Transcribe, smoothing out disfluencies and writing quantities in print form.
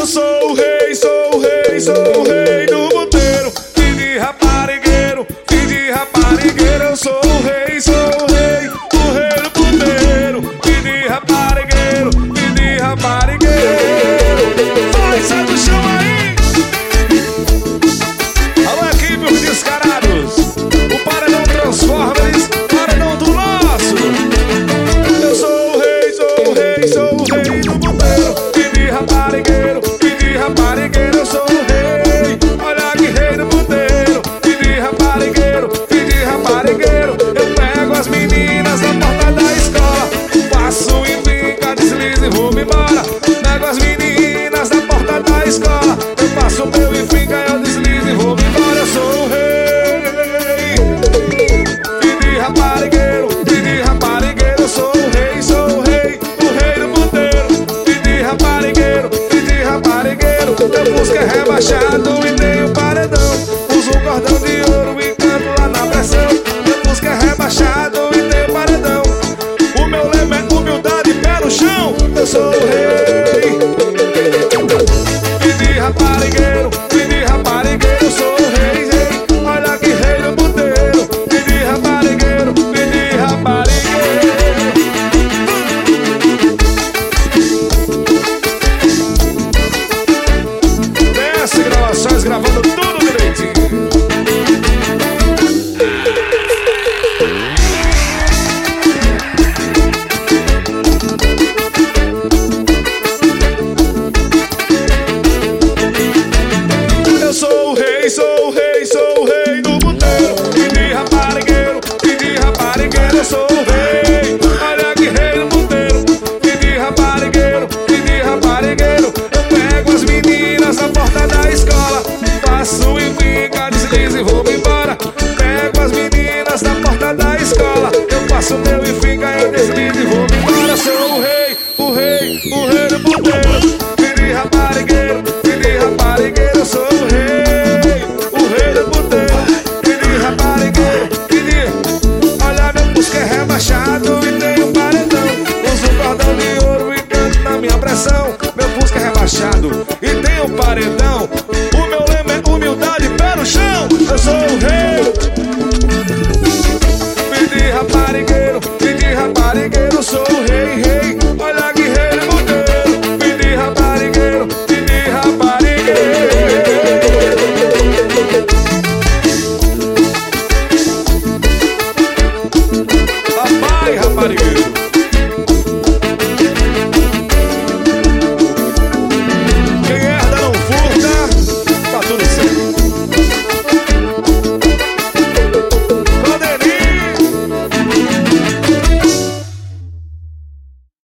sou o rei, sou o rei, sou o rei do puteiro. Filho de raparigueiro, filho de raparigueiro. Eu sou o rei do puteiro. Filho de raparigueiro, filho de raparigueiro. Vai, sai do chão aí. Alô, equipe, os descarados. O paredão Transformers, paredão do nosso. Eu sou o rei, sou o rei, sou o rei do puteiro. Filho de raparigueiro, filho de raparigueiro. Eu sou o rei, olha que rei do puteiro. Filho de raparigueiro, filho de raparigueiro. Eu pego as meninas na porta da escola, passo e fica, deslizo e vou embora. Pego as meninas na porta da escola, eu passo o meu e fica, eu deslizo e vou embora. Eu sou o rei, filho de raparigueiro, filho de raparigueiro. Eu sou o rei, sou o rei do puteiro. Filho de raparigueiro, filho de raparigueiro. Eu busco é rebaixado e tenho paredão. Uso um cordão de ouro e canto lá na pressão. Eu busco é rebaixado e tenho paredão. O meu lema é humildade, pé no chão. Eu sou o rei, filho de raparigueiro, filho de raparigueiro. Eu sou o rei, rei, olha que rei do puteiro. Filho de raparigueiro, filho de raparigueiro. Desce gravações, gravando tudo direitinho. Eu sou o rei, sou o rei, sou o rei do puteiro. Filho de raparigueiro, filho de raparigueiro. Eu sou o rei, olha que rei do puteiro. Filho de raparigueiro, filho de raparigueiro. Eu pego as meninas na porta da escola, passo e fica, deslizo e vou embora. Pego as meninas na porta da escola, eu passo o meu e fica, eu deslizo e vou embora. Eu sou o rei, o rei, o rei do puteiro. Filho de raparigueiro, filho de raparigueiro. Eu sou o rei do puteiro. Filho de raparigueiro, filho de... Olha, meu busca é rebaixado e tenho paredão. Uso cordão de ouro e canto na minha pressão. Meu busca é rebaixado e tenho paredão. O meu lema é humildade, pé no chão. Eu sou o rei, filho de raparigueiro, filho de raparigueiro. Eu sou o rei,